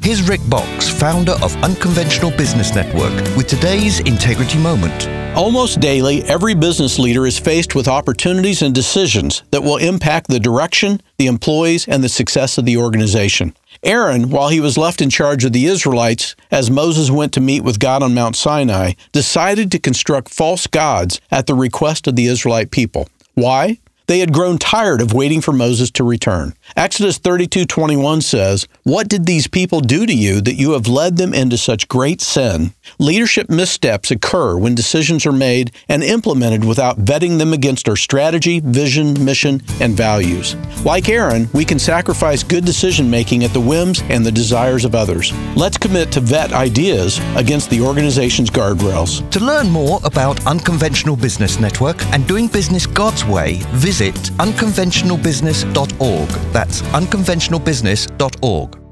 Here's Rick Box, founder of Unconventional Business Network, with today's Integrity Moment. Almost daily, every business leader is faced with opportunities and decisions that will impact the direction, the employees, and the success of the organization. Aaron, while he was left in charge of the Israelites as Moses went to meet with God on Mount Sinai, decided to construct false gods at the request of the Israelite people. Why? They had grown tired of waiting for Moses to return. Exodus 32:21 says, "What did these people do to you that you have led them into such great sin?" Leadership missteps occur when decisions are made and implemented without vetting them against our strategy, vision, mission, and values. Like Aaron, we can sacrifice good decision-making at the whims and the desires of others. Let's commit to vet ideas against the organization's guardrails. To learn more about Unconventional Business Network and doing business God's way, visit unconventionalbusiness.org. That's unconventionalbusiness.org.